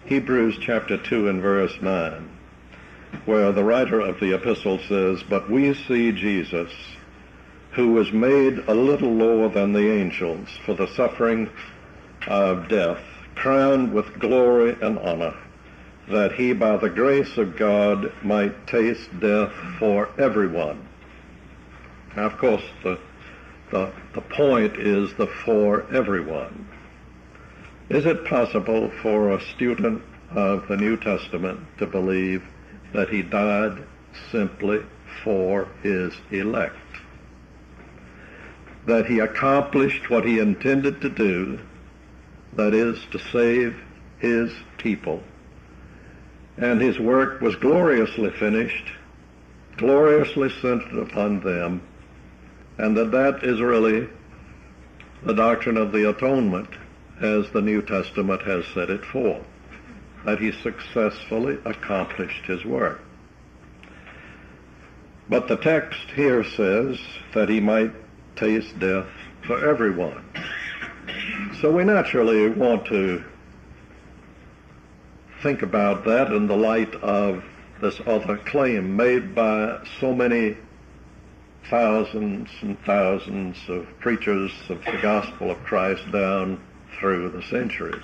Hebrews chapter 2 and verse 9, where the writer of the epistle says, "But we see Jesus, who was made a little lower than the angels for the suffering of death, crowned with glory and honor, that he by the grace of God might taste death for everyone." Now, of course, the point is the "for everyone." Is it possible for a student of the New Testament to believe that he died simply for his elect? That he accomplished what he intended to do, that is, to save his people, and his work was gloriously finished, gloriously centered upon them, and that is really the doctrine of the atonement as the New Testament has set it forth, that he successfully accomplished his work. But the text here says that he might taste death for everyone. So we naturally want to think about that in the light of this other claim made by so many thousands and thousands of preachers of the gospel of Christ down through the centuries.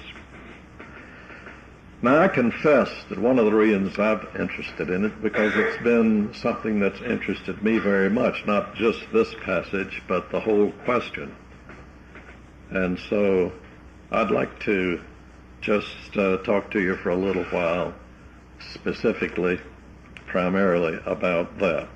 Now, I confess that one of the reasons I'm interested in it, because it's been something that's interested me very much, not just this passage, but the whole question. And so I'd like to just talk to you for a little while, specifically, primarily about that.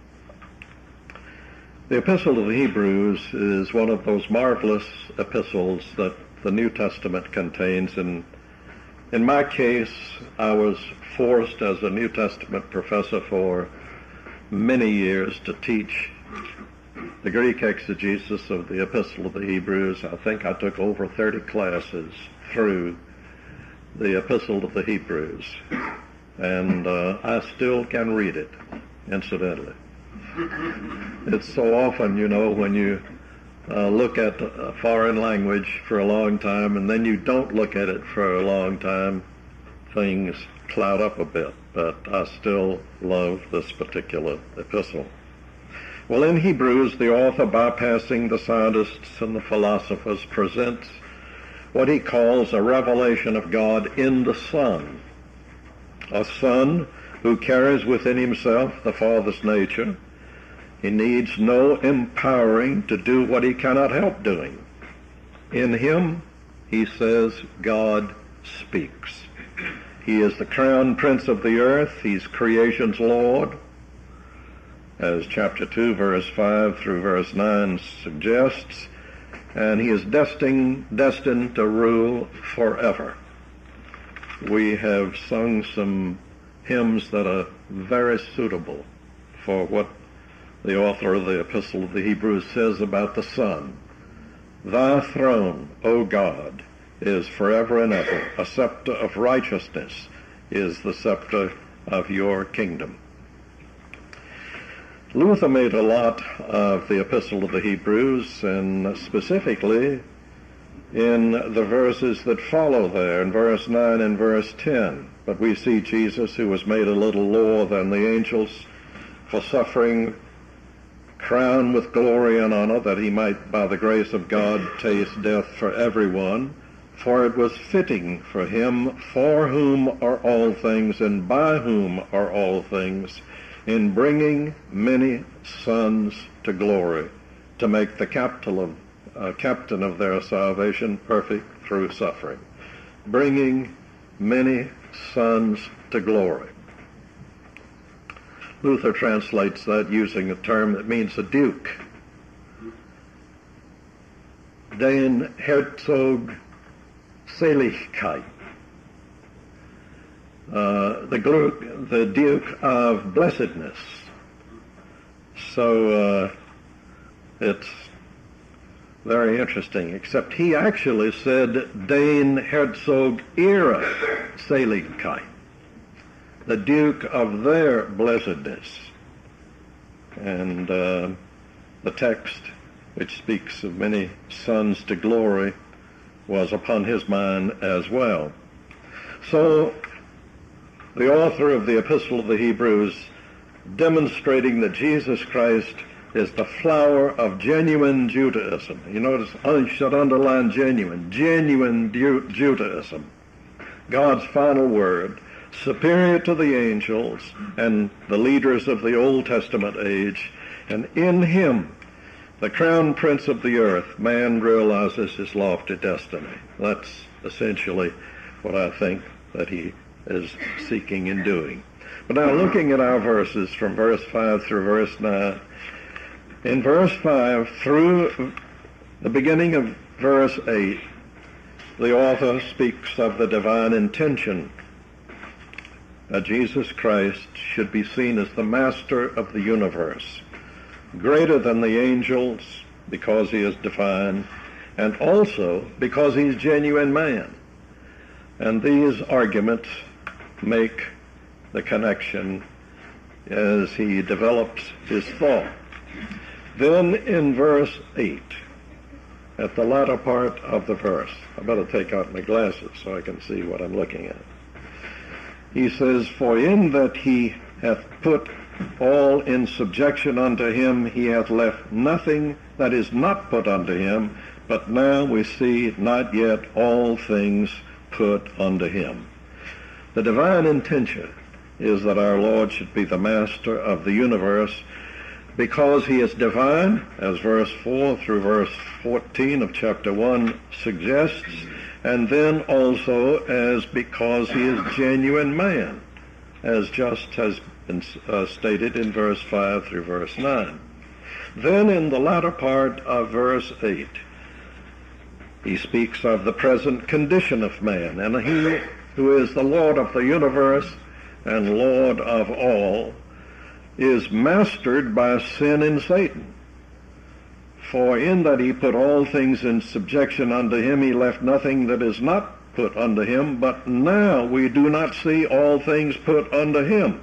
The Epistle to the Hebrews is one of those marvelous epistles that the New Testament contains. And in my case, I was forced as a New Testament professor for many years to teach the Greek exegesis of the Epistle of the Hebrews. I think I took over 30 classes through the Epistle to the Hebrews, and I still can read it, incidentally. It's so often, when you look at a foreign language for a long time and then you don't look at it for a long time, things cloud up a bit, but I still love this particular epistle. Well, in Hebrews, the author, bypassing the scientists and the philosophers, presents what he calls a revelation of God in the Son, a Son who carries within himself the Father's nature. He needs no empowering to do what he cannot help doing. In him, he says, God speaks. He is the crown prince of the earth. He's creation's Lord, as chapter 2, verse 5 through verse 9 suggests, and he is destined to rule forever. We have sung some hymns that are very suitable for what the author of the Epistle of the Hebrews says about the Son. Thy throne, O God, is forever and ever. A scepter of righteousness is the scepter of your kingdom. Luther made a lot of the Epistle of the Hebrews, and specifically in the verses that follow there, in verse 9 and verse 10. But we see Jesus, who was made a little lower than the angels for suffering, crowned with glory and honor, that he might by the grace of God taste death for everyone. For it was fitting for him, for whom are all things and by whom are all things, in bringing many sons to glory, to make the captain of their salvation perfect through suffering. Bringing many sons to glory. Luther translates that using a term that means a duke. Den Herzog Seligkeit. The Duke of Blessedness. So it's very interesting, except he actually said Den Herzog ihrer Seligkeit, the Duke of their blessedness. And the text, which speaks of many sons to glory, was upon his mind as well. So the author of the Epistle of the Hebrews, demonstrating that Jesus Christ is the flower of genuine Judaism. You notice, I should underline genuine Judaism. God's final word, superior to the angels and the leaders of the Old Testament age, and in him, the crown prince of the earth, man realizes his lofty destiny. That's essentially what I think that he is seeking and doing. But now looking at our verses from verse 5 through verse 9, in verse 5 through the beginning of verse 8, the author speaks of the divine intention that Jesus Christ should be seen as the master of the universe, greater than the angels because he is divine, and also because he's genuine man. And these arguments make the connection as he develops his thought. Then in verse 8, at the latter part of the verse, I better take out my glasses so I can see what I'm looking at. He says, for in that he hath put all in subjection unto him, he hath left nothing that is not put unto him, but now we see not yet all things put unto him. The divine intention is that our Lord should be the master of the universe because he is divine, as verse 4 through verse 14 of chapter 1 suggests, and then also as because he is genuine man, as just has been stated in verse 5 through verse 9. Then in the latter part of verse 8, he speaks of the present condition of man, and he who is the Lord of the universe and Lord of all is mastered by sin and Satan. For in that he put all things in subjection unto him, he left nothing that is not put unto him, but now we do not see all things put unto him.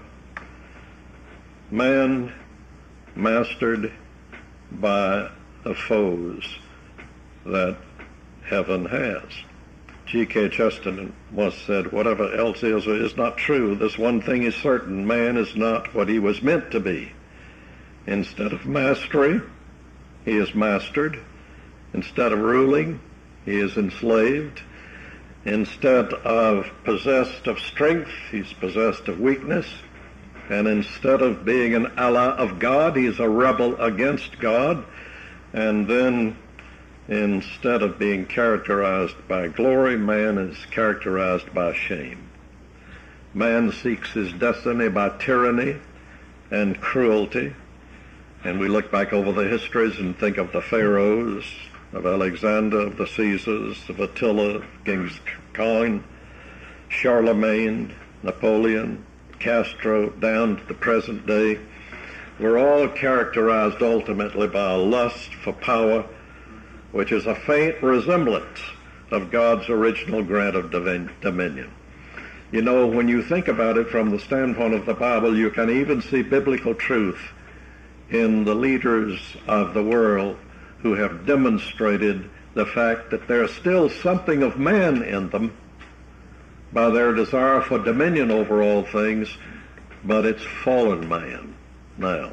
Man mastered by the foes that heaven has. G.K. Chesterton once said, whatever else is or is not true, this one thing is certain, man is not what he was meant to be. Instead of mastery, he is mastered. Instead of ruling, he is enslaved. Instead of possessed of strength, he's possessed of weakness. And instead of being an ally of God, he's a rebel against God. And then instead of being characterized by glory, man is characterized by shame. Man seeks his destiny by tyranny and cruelty. And we look back over the histories and think of the Pharaohs, of Alexander, of the Caesars, of Attila, of Genghis Khan, Charlemagne, Napoleon, Castro, down to the present day. We're all characterized ultimately by a lust for power, which is a faint resemblance of God's original grant of dominion. You know, when you think about it from the standpoint of the Bible, you can even see biblical truth in the leaders of the world who have demonstrated the fact that there's still something of man in them by their desire for dominion over all things, but it's fallen man now.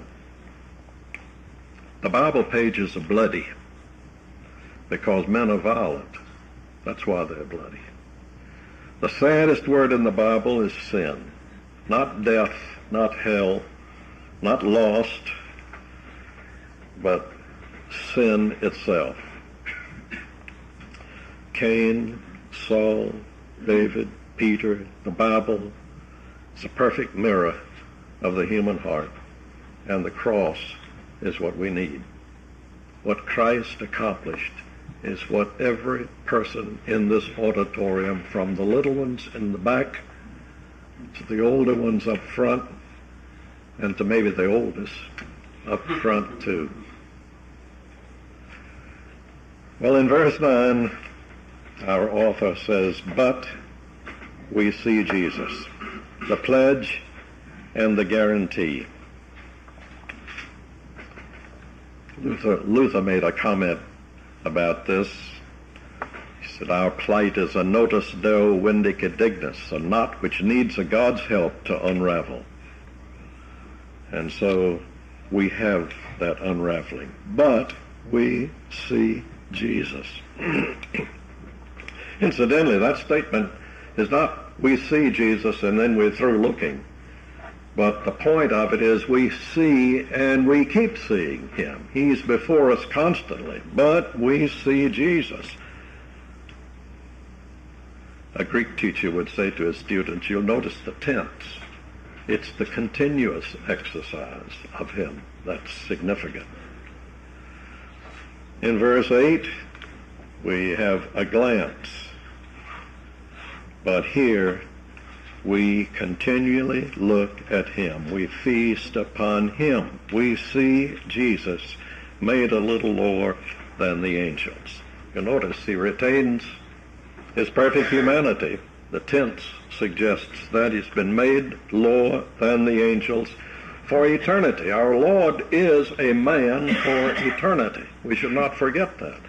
The Bible pages are bloody because men are violent. That's why they're bloody. The saddest word in the Bible is sin. Not death, not hell, not lost, but sin itself. Cain, Saul, David, Peter, the Bible is a perfect mirror of the human heart, and the cross is what we need. What Christ accomplished is what every person in this auditorium, from the little ones in the back to the older ones up front, and to maybe the oldest up front too. Well, in verse 9, our author says, but we see Jesus, the pledge and the guarantee. Luther made a comment about this. that our plight is a notus deo vindica dignus, a knot which needs a God's help to unravel. And so we have that unraveling. But we see Jesus. Incidentally, that statement is not we see Jesus and then we're through looking. But the point of it is we see and we keep seeing him. He's before us constantly, but we see Jesus. A Greek teacher would say to his students, you'll notice the tense. It's the continuous exercise of him that's significant. In verse 8, we have a glance. But here, we continually look at him. We feast upon him. We see Jesus made a little lower than the angels. You notice he retains his perfect humanity. The tense suggests that he's been made lower than the angels for eternity. Our Lord is a man for eternity. We should not forget that.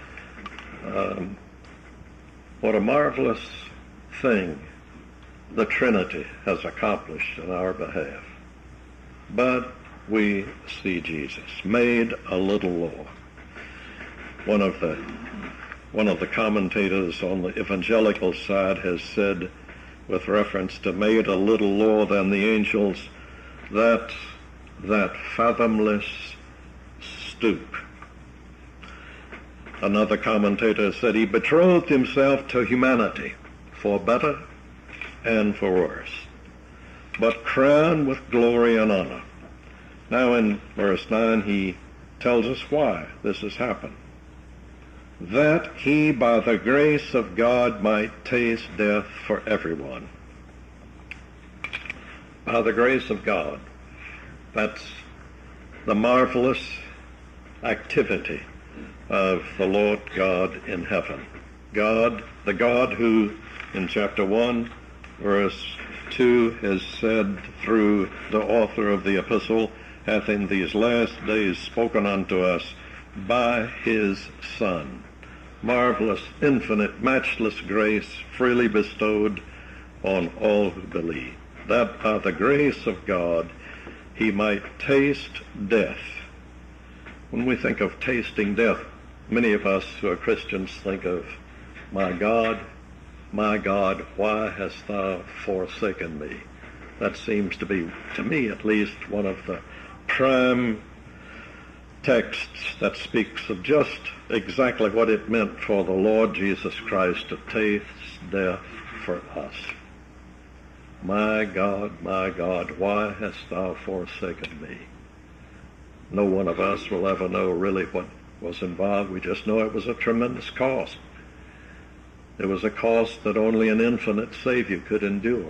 What a marvelous thing the Trinity has accomplished in our behalf. But we see Jesus made a little lower. One of the commentators on the evangelical side has said, with reference to made a little lower than the angels, that fathomless stoop. Another commentator said he betrothed himself to humanity for better and for worse, but crowned with glory and honor. Now in verse 9 he tells us why this has happened. That he by the grace of God might taste death for everyone. By the grace of God. That's the marvelous activity of the Lord God in heaven. God, the God who in chapter 1, verse 2 has said through the author of the epistle, hath in these last days spoken unto us by his Son. Marvelous, infinite, matchless grace freely bestowed on all who believe. That by the grace of God he might taste death. When we think of tasting death, many of us who are Christians think of, my God, why hast thou forsaken me? That seems to be, to me at least, one of the prime texts that speaks of just exactly what it meant for the Lord Jesus Christ to taste death for us. My God, why hast thou forsaken me? No one of us will ever know really what was involved. We just know it was a tremendous cost. It was a cost that only an infinite Savior could endure.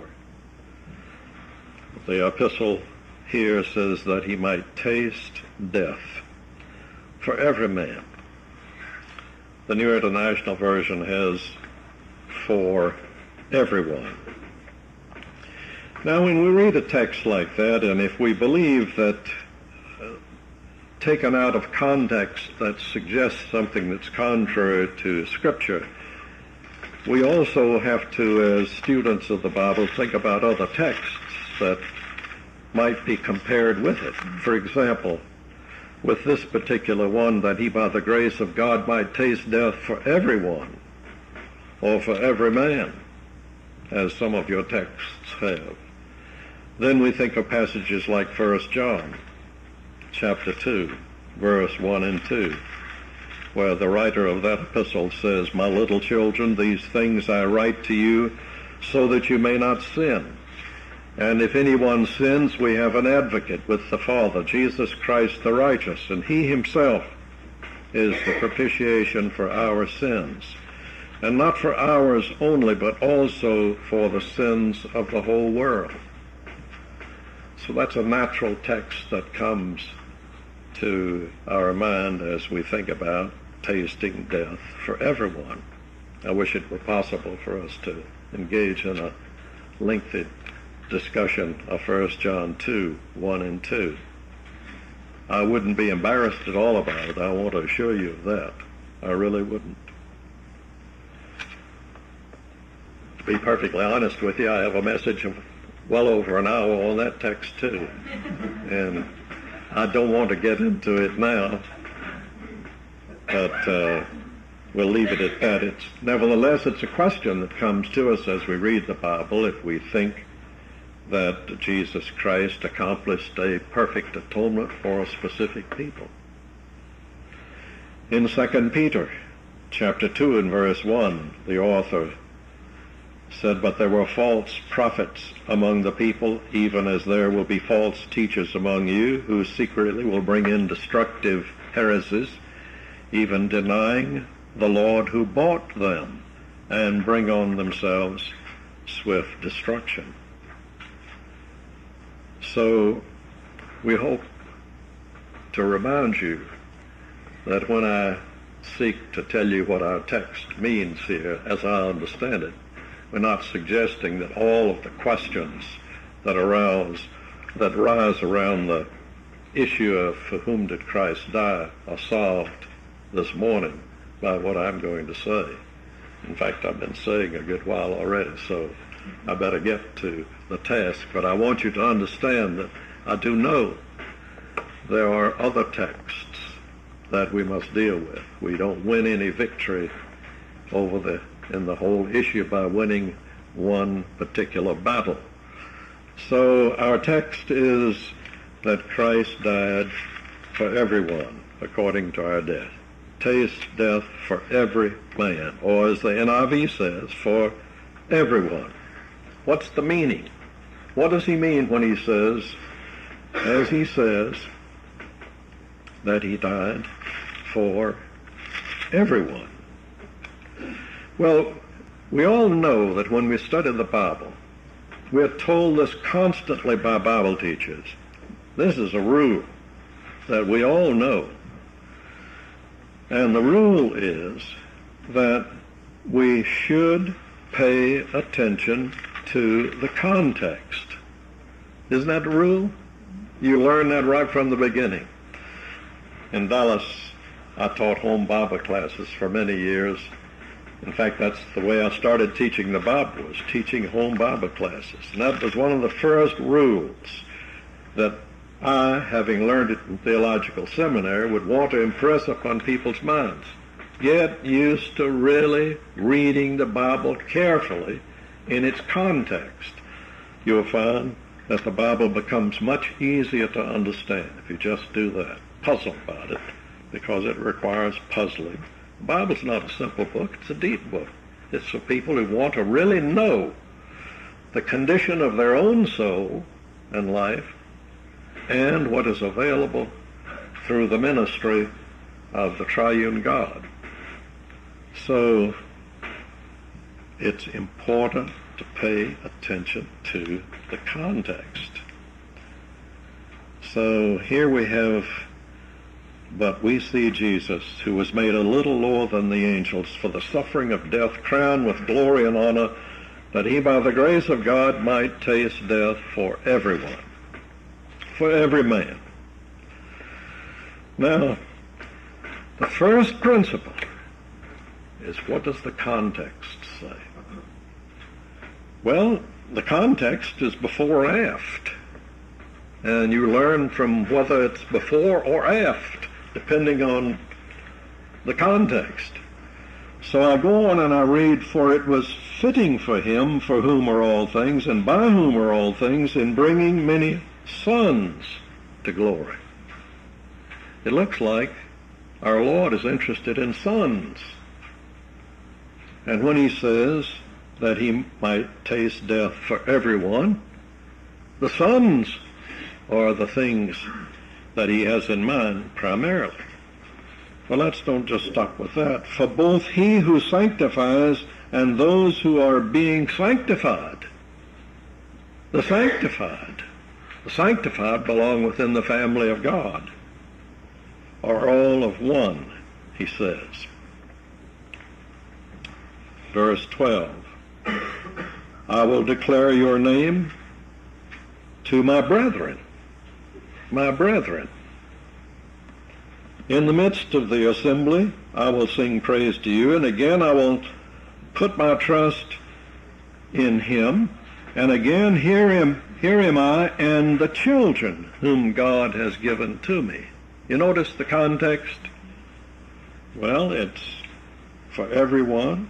The epistle here says that he might taste death for every man. The New International Version has for everyone. Now, when we read a text like that, and if we believe that taken out of context that suggests something that's contrary to Scripture, we also have to, as students of the Bible, think about other texts that might be compared with it. For example, with this particular one, that he by the grace of God might taste death for everyone, or for every man, as some of your texts have. Then we think of passages like 1 John chapter 2, verse 1 and 2, where the writer of that epistle says, my little children, these things I write to you so that you may not sin. And if anyone sins, we have an advocate with the Father, Jesus Christ the righteous, and he himself is the propitiation for our sins. And not for ours only, but also for the sins of the whole world. So that's a natural text that comes to our mind as we think about tasting death for everyone. I wish it were possible for us to engage in a lengthy discussion of 1 John 2, 1 and 2. I wouldn't be embarrassed at all about it. I want to assure you of that. I really wouldn't. be perfectly honest with you, I have a message of well over an hour on that text too. And I don't want to get into it now, but we'll leave it at that. Nevertheless, it's a question that comes to us as we read the Bible if we think that Jesus Christ accomplished a perfect atonement for a specific people. In 2 Peter chapter 2 and verse 1, the author said, "But there were false prophets among the people, even as there will be false teachers among you, who secretly will bring in destructive heresies, even denying the Lord who bought them, and bring on themselves swift destruction." So we hope to remind you that when I seek to tell you what our text means here, as I understand it, we're not suggesting that all of the questions that rise around the issue of for whom did Christ die are solved this morning by what I'm going to say. In fact, I've been saying a good while already, so I better get to the task. But I want you to understand that I do know there are other texts that we must deal with. We don't win any victory in the whole issue by winning one particular battle. So our text is that Christ died for everyone according to our death. Taste death for every man, or as the NIV says, for everyone. What's the meaning? What does he mean when he says, as he says, that he died for everyone? Well, we all know that when we study the Bible, we're told this constantly by Bible teachers. This is a rule that we all know. And the rule is that we should pay attention to the context. Isn't that the rule? You learn that right from the beginning. In Dallas, I taught home Bible classes for many years. In fact, that's the way I started teaching the Bible, was teaching home Bible classes. And that was one of the first rules that I, having learned it in theological seminary, would want to impress upon people's minds. Get used to really reading the Bible carefully in its context. You'll find that the Bible becomes much easier to understand if you just do that. Puzzle about it, because it requires puzzling. The Bible's not a simple book, it's a deep book. It's for people who want to really know the condition of their own soul and life and what is available through the ministry of the triune God. So it's important to pay attention to the context. So here we have, "But we see Jesus, who was made a little lower than the angels for the suffering of death, crowned with glory and honor, that he by the grace of God might taste death for everyone," for every man. Now, the first principle is, what does the context say? Well, the context is before or aft. And you learn from whether it's before or aft, depending on the context. So I go on and I read, "For it was fitting for him, for whom are all things, and by whom are all things, in bringing many sons to glory." It looks like our Lord is interested in sons. And when he says that he might taste death for everyone, the sons are the things that he has in mind primarily. Well, let's don't just stop with that. "For both he who sanctifies and those who are being sanctified." The sanctified belong within the family of God, are all of one, he says. Verse 12, "I will declare your name to my brethren." My brethren. "In the midst of the assembly, I will sing praise to you, and again I will put my trust in him. And again, here am I and the children whom God has given to me. You notice the context? Well, it's for everyone.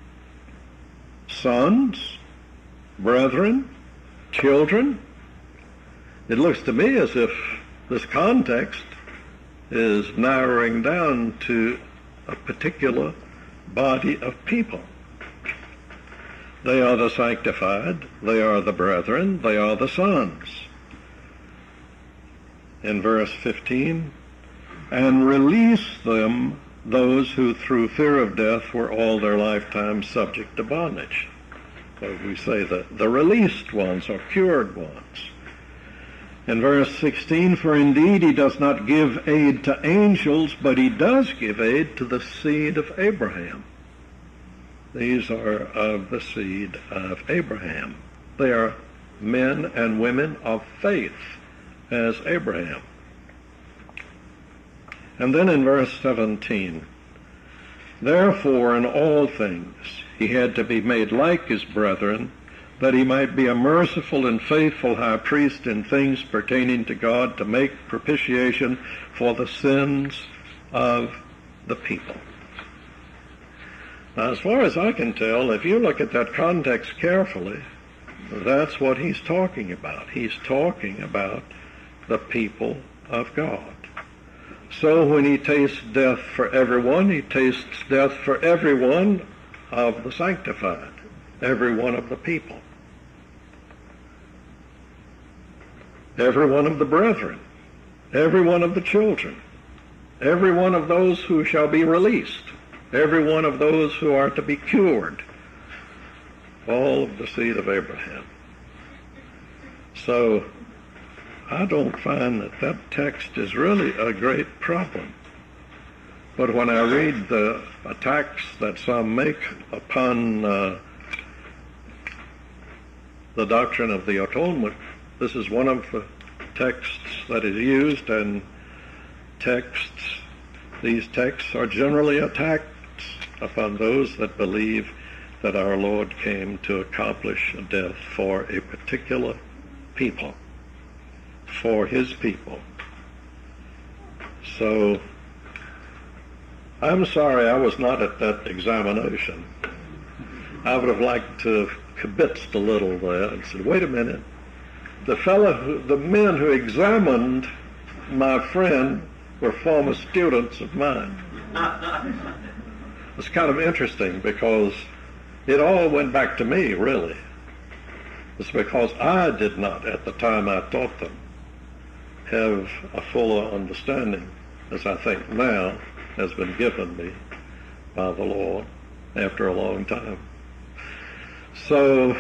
Sons, brethren, children. It looks to me as if this context is narrowing down to a particular body of people. They are the sanctified, they are the brethren, they are the sons. In verse 15, and release them, those who through fear of death were all their lifetime subject to bondage. So we say that the released ones are cured ones. In verse 16, for indeed he does not give aid to angels, but he does give aid to the seed of Abraham. These are of the seed of Abraham. They are men and women of faith as Abraham. And then in verse 17, therefore in all things he had to be made like his brethren, that he might be a merciful and faithful high priest in things pertaining to God, to make propitiation for the sins of the people. Now, as far as I can tell, if you look at that context carefully, that's what he's talking about. He's talking about the people of God. So when he tastes death for everyone, he tastes death for everyone of the sanctified, every one of the people, every one of the brethren, every one of the children, every one of those who shall be released, every one of those who are to be cured, all of the seed of Abraham. So I don't find that text is really a great problem. But when I read the attacks that some make upon the doctrine of the atonement, this is one of the texts that is used, and these texts are generally attacks upon those that believe that our Lord came to accomplish a death for a particular people, for his people. So I'm sorry I was not at that examination. I would have liked to have kibitzed a little there and said, wait a minute, the men who examined my friend were former students of mine. It's kind of interesting because it all went back to me, really. It's because I did not, at the time I taught them, have a fuller understanding, as I think now has been given me by the Lord after a long time. So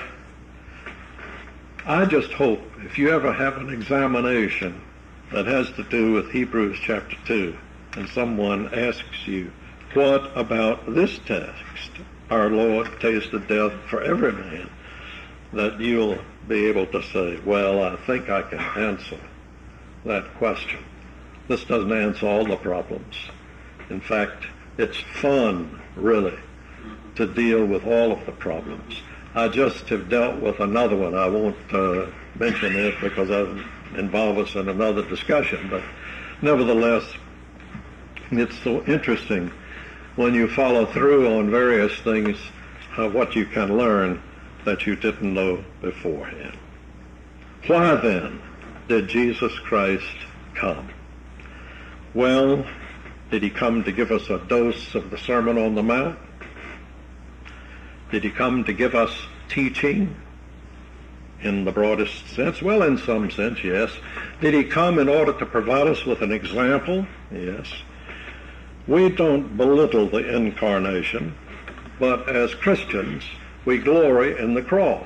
I just hope if you ever have an examination that has to do with Hebrews chapter 2 and someone asks you, what about this text? Our Lord tasted death for every man, that you'll be able to say, well, I think I can answer that question. This doesn't answer all the problems. In fact, it's fun, really, to deal with all of the problems. I just have dealt with another one. I won't mention it because it'll involve us in another discussion, but nevertheless, it's so interesting when you follow through on various things, what you can learn that you didn't know beforehand. Why then did Jesus Christ come? Well, did he come to give us a dose of the Sermon on the Mount? Did he come to give us teaching in the broadest sense? Well, in some sense, yes. Did he come in order to provide us with an example? Yes. We don't belittle the incarnation, but as Christians, we glory in the cross.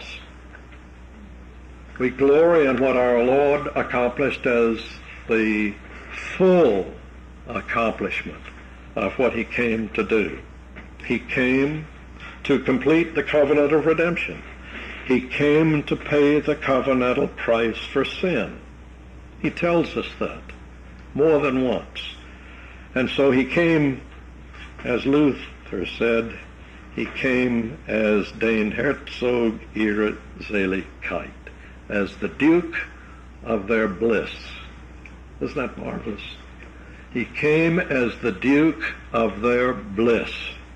We glory in what our Lord accomplished as the full accomplishment of what he came to do. He came to complete the covenant of redemption. He came to pay the covenantal price for sin. He tells us that more than once. And so he came, as Luther said, He came as den Herzog ihrer Seligkeit, as the Duke of their bliss. Isn't that marvelous? He came as the Duke of their bliss.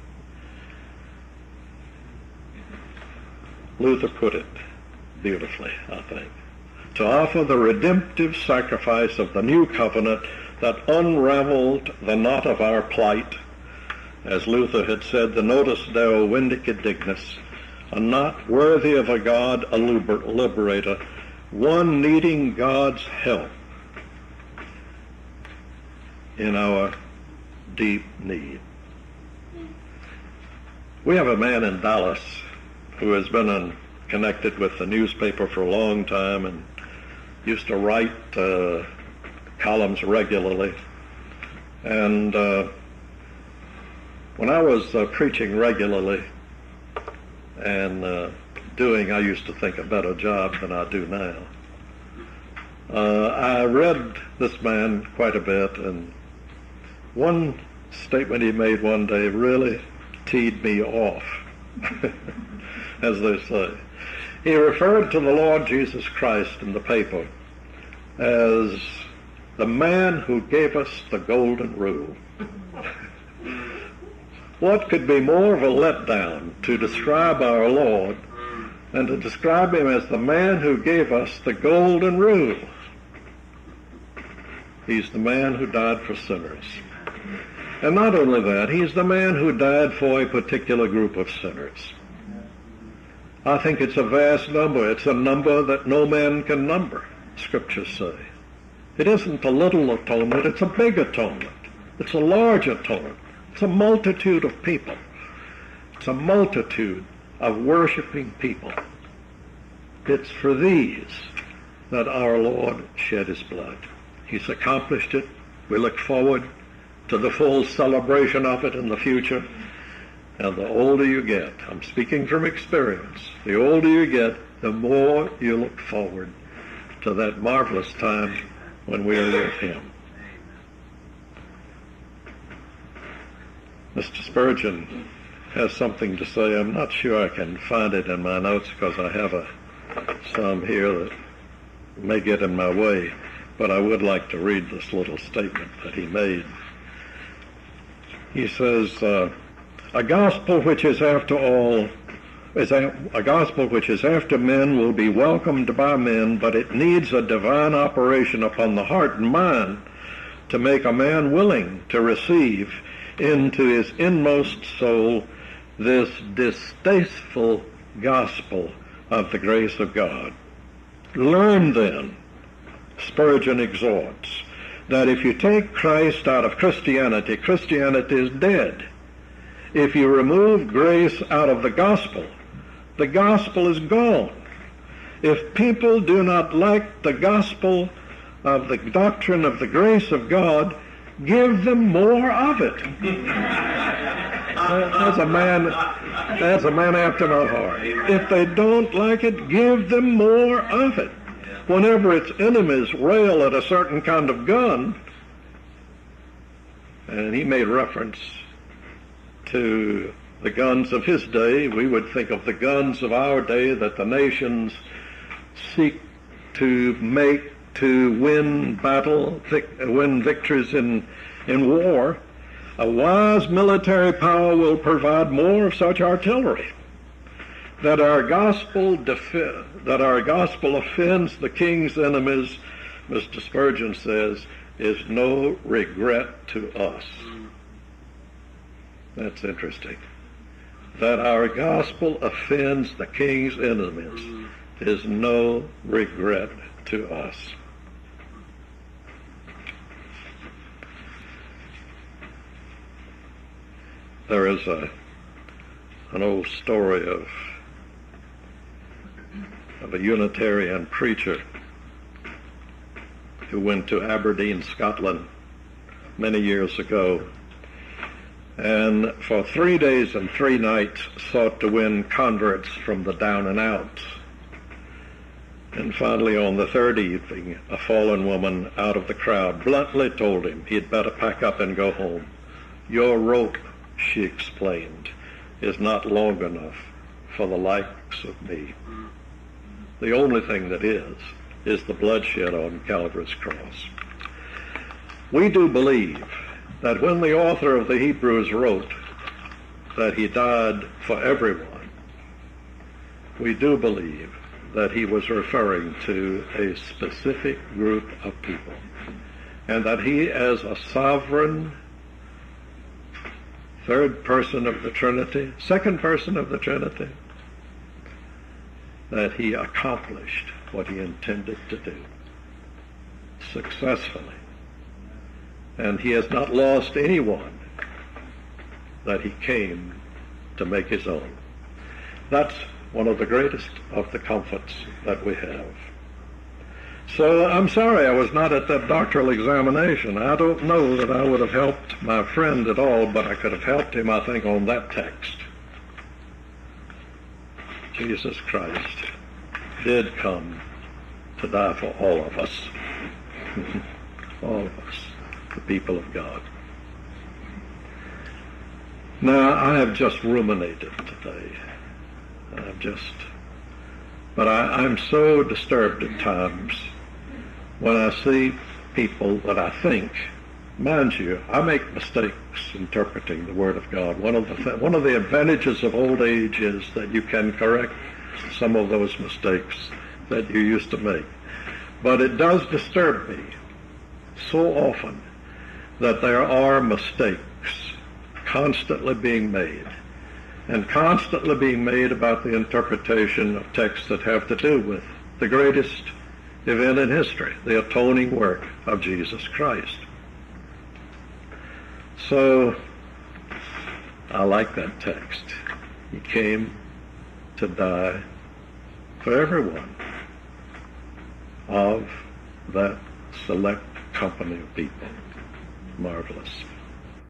Luther put it beautifully, I think. To offer the redemptive sacrifice of the new covenant that unraveled the knot of our plight. As Luther had said, the nodus deo vindicat dignus, a knot worthy of a God, a liberator, one needing God's help in our deep need. We have a man in Dallas who has been connected with the newspaper for a long time and used to write columns regularly. And when I was preaching regularly and I used to think, a better job than I do now, I read this man quite a bit, and one statement he made one day really teed me off, as they say. He referred to the Lord Jesus Christ in the paper as the man who gave us the golden rule. What could be more of a letdown to describe our Lord than to describe him as the man who gave us the golden rule? He's the man who died for sinners. And not only that, he's the man who died for a particular group of sinners. I think it's a vast number. It's a number that no man can number, Scriptures say. It isn't a little atonement, it's a big atonement. It's a large atonement. It's a multitude of people. It's a multitude of worshiping people. It's for these that our Lord shed his blood. He's accomplished it. We look forward to the full celebration of it in the future. And the older you get, I'm speaking from experience, the older you get, the more you look forward to that marvelous time when we are with him. Mr. Spurgeon has something to say. I'm not sure I can find it in my notes because I have some here that may get in my way, but I would like to read this little statement that he made. He says, a gospel which is after men will be welcomed by men, but it needs a divine operation upon the heart and mind to make a man willing to receive into his inmost soul this distasteful gospel of the grace of God. Learn then, Spurgeon exhorts, that if you take Christ out of Christianity, Christianity is dead. If you remove grace out of the gospel is gone. If people do not like the gospel of the doctrine of the grace of God, give them more of it. That's a man after my heart. If they don't like it, give them more of it. Whenever its enemies rail at a certain kind of gun, and he made reference to the guns of his day, we would think of the guns of our day that the nations seek to make to win win victories in war. A wise military power will provide more of such artillery. That our gospel offends the king's enemies, Mr. Spurgeon says, is no regret to us. That's interesting. That our gospel offends the king's enemies is no regret to us. There is an old story of a Unitarian preacher who went to Aberdeen, Scotland, many years ago, and for 3 days and 3 nights sought to win converts from the down and outs. And finally, on the third evening, a fallen woman out of the crowd bluntly told him he'd better pack up and go home. Your rope, she explained, is not long enough for the likes of me. The only thing that is the bloodshed on Calvary's cross. We do believe that when the author of the Hebrews wrote that he died for everyone, we do believe that he was referring to a specific group of people, and that he, as a sovereign third person of the Trinity, second person of the Trinity, that he accomplished what he intended to do successfully. And he has not lost anyone that he came to make his own. That's one of the greatest of the comforts that we have. So I'm sorry I was not at that doctoral examination. I don't know that I would have helped my friend at all, but I could have helped him, I think, on that text. Jesus Christ did come to die for all of us. All of us, the people of God. Now, I have just ruminated today. But I'm so disturbed at times when I see people that I think, mind you, I make mistakes interpreting the Word of God. One of the advantages of old age is that you can correct some of those mistakes that you used to make. But it does disturb me so often that there are mistakes constantly being made, and constantly being made about the interpretation of texts that have to do with the greatest event in history, the atoning work of Jesus Christ. So, I like that text. He came to die for everyone of that select company of people. Marvelous.